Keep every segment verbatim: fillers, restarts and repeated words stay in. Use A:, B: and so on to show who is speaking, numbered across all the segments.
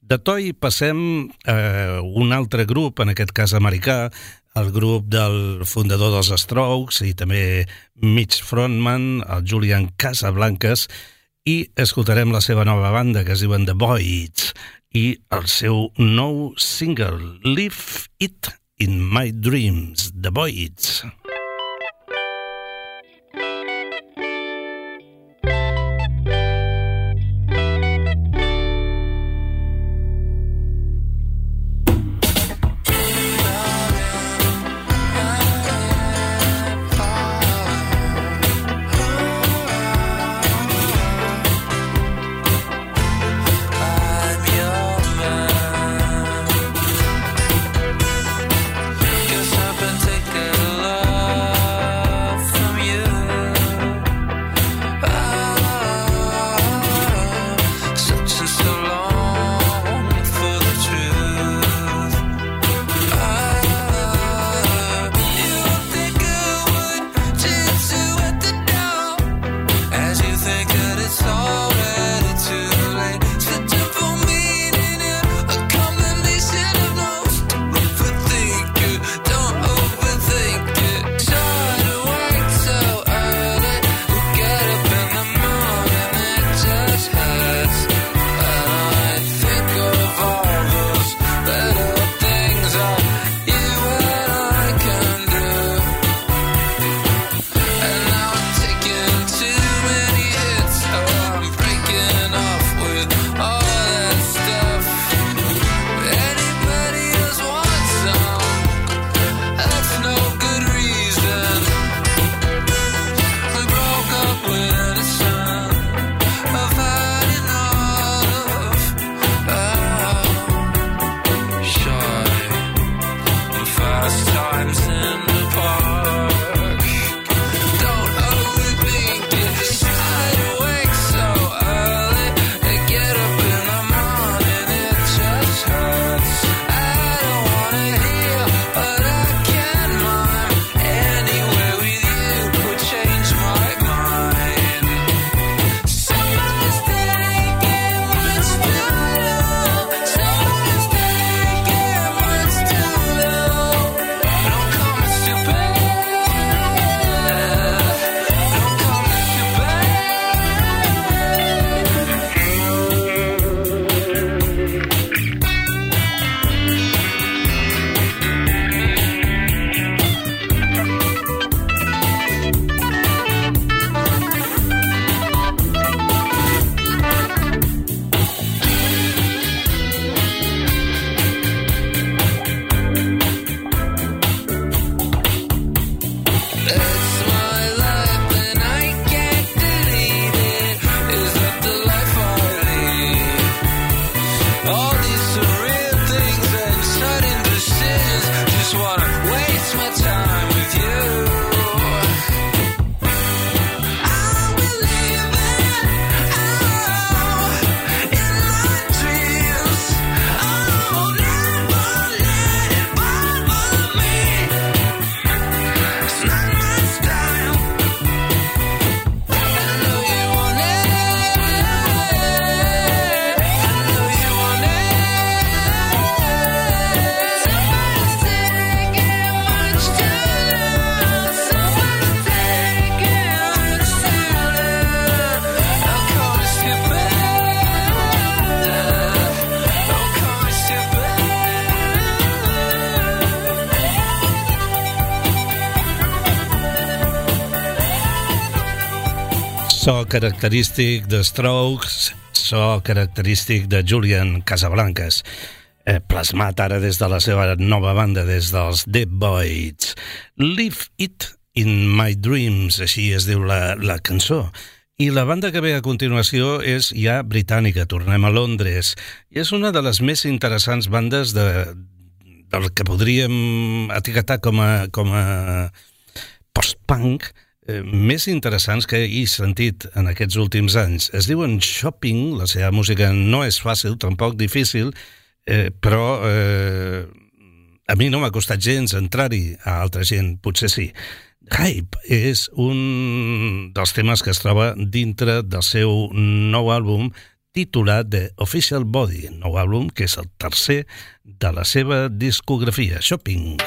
A: De Toy passem a un altre grup, en aquest cas americà, el grup del fundador dels Strokes i també mig frontman, el Julian Casablancas, i escoltarem la seva nova banda, que es diuen The Voids, i el seu nou single, Leave It in My Dreams, The Voids. So característic de Strokes, so característic de Julian Casablancas, eh, plasmat ara des de la seva nova banda, des dels The Voids. Leave It in My Dreams, així es diu la, la cançó. I la banda que ve a continuació és ja britànica, tornem a Londres, i és una de les més interessants bandes de, del que podríem etiquetar com a, com a post-punk, eh, més interessants que he sentit en aquests últims anys. Es diuen Shopping, la seva música no és fàcil, tampoc difícil, eh, però eh, a mi no m'ha costat gens entrar-hi, a altra gent potser sí. Hype és un dels temes que es troba dintre del seu nou àlbum titulat The Official Body, nou àlbum que és el tercer de la seva discografia, Shopping.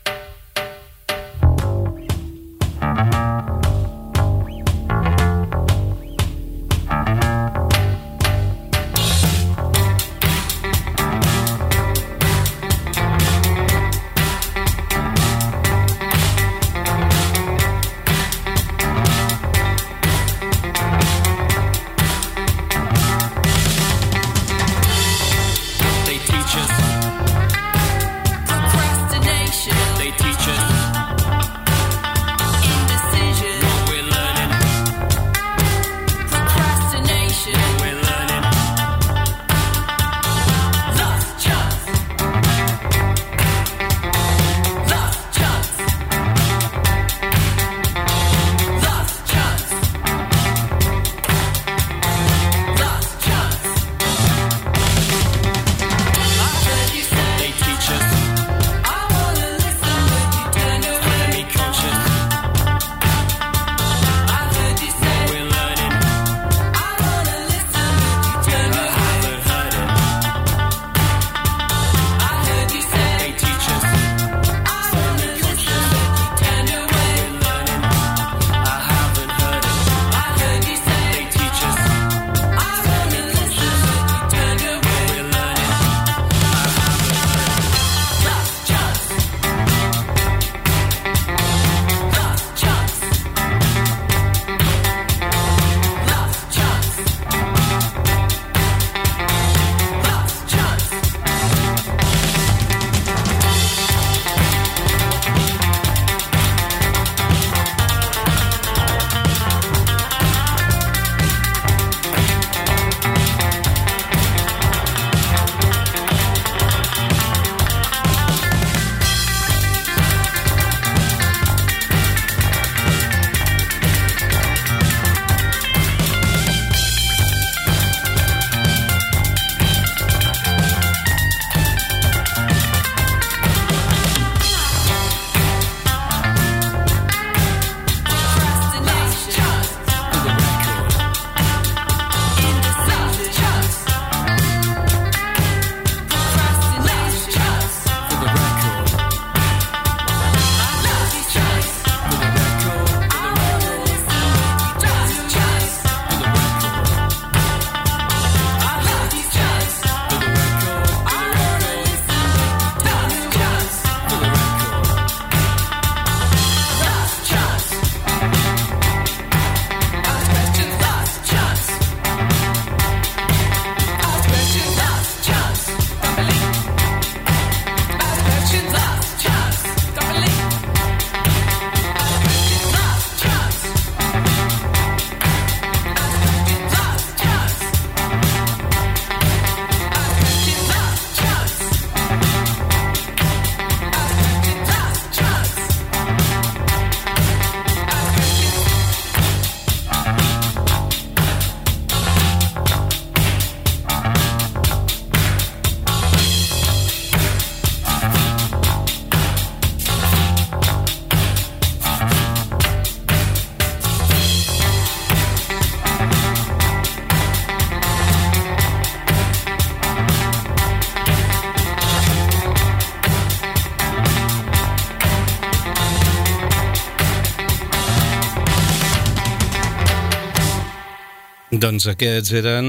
A: Doncs aquests eren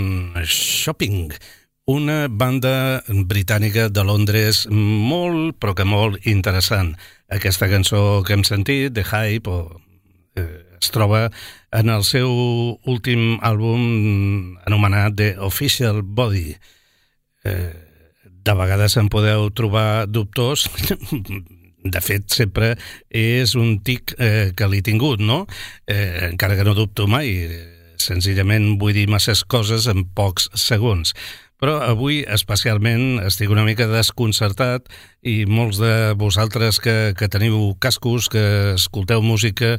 A: Shopping, una banda britànica de Londres molt, però que molt interessant. Aquesta cançó que hem sentit, The Hype, o, eh, es troba en el seu últim àlbum anomenat The Official Body. Eh, de vegades en podeu trobar dubtors. De fet, sempre és un tic eh, que l'he tingut, no? Eh, encara que no dubto mai. Senzillament vull dir masses coses en pocs segons. Però avui especialment estic una mica desconcertat i molts de vosaltres que, que teniu cascos, que escolteu música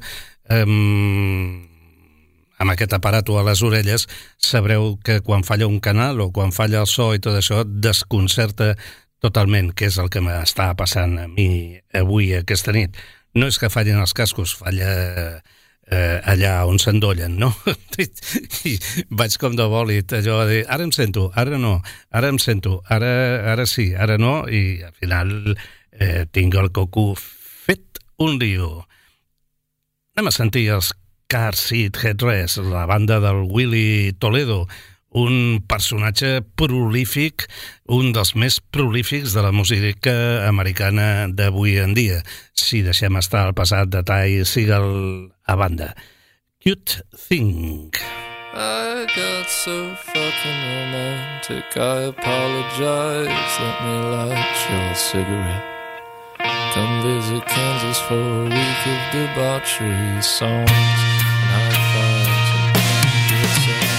A: amb, amb aquest aparato a les orelles, sabreu que quan falla un canal o quan falla el so i tot això desconcerta totalment, que és el que m'està passant a mi avui, aquesta nit. No és que fallin els cascos, falla eh, allà on s'endollen, no? I, I vaig com de bòlit, allò de dir, ara em sento, ara no, ara em sento, ara, ara sí, ara no, i al final eh, tinc el coco fet un lío. Anem a sentir els Car Seat Headrest, la banda del Willy Toledo, un personatge prolífic, un dels més prolífics de la música americana d'avui en dia, si deixem estar el passat de Ty Segall a banda. Cute Thing.
B: I got so fucking romantic, I apologize, let me light your cigarette. Come visit Kansas for a week of debauchery songs and high fives and good sex.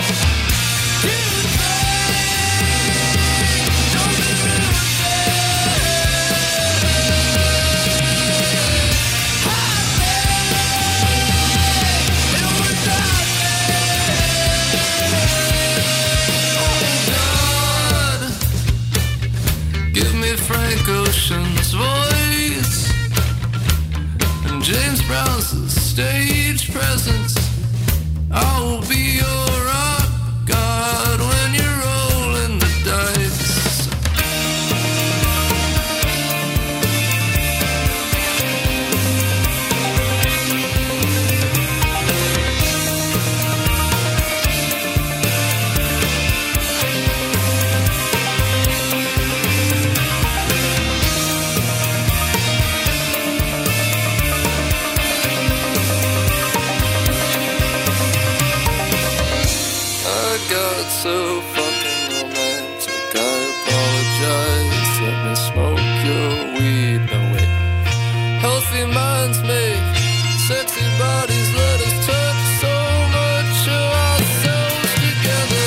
B: Frank Ocean's voice and James Brown's stage presence. I will be your rock god when you're rolling the dice. So fucking romantic, I apologize, let me smoke your weed, no wait. Healthy minds make sexy bodies, let us touch so much of ourselves together.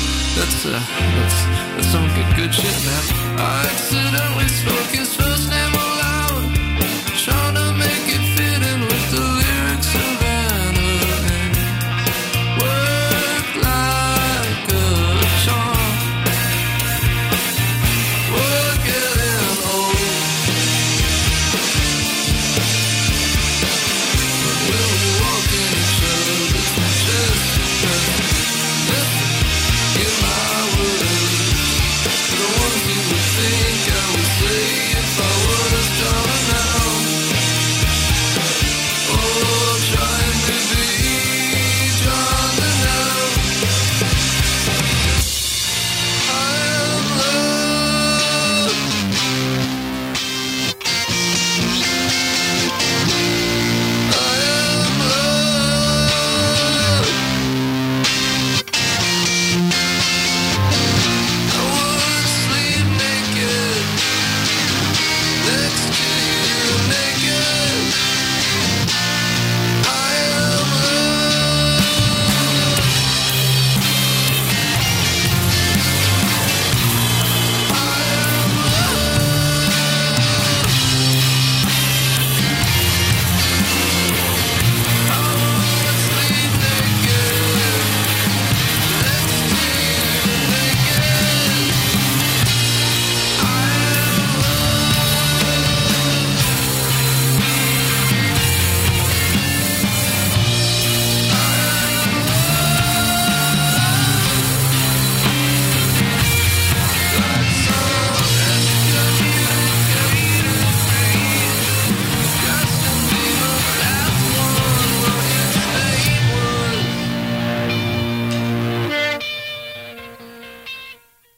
B: That's, uh, that's, that's some good, good shit, man. I accidentally spoke his first name.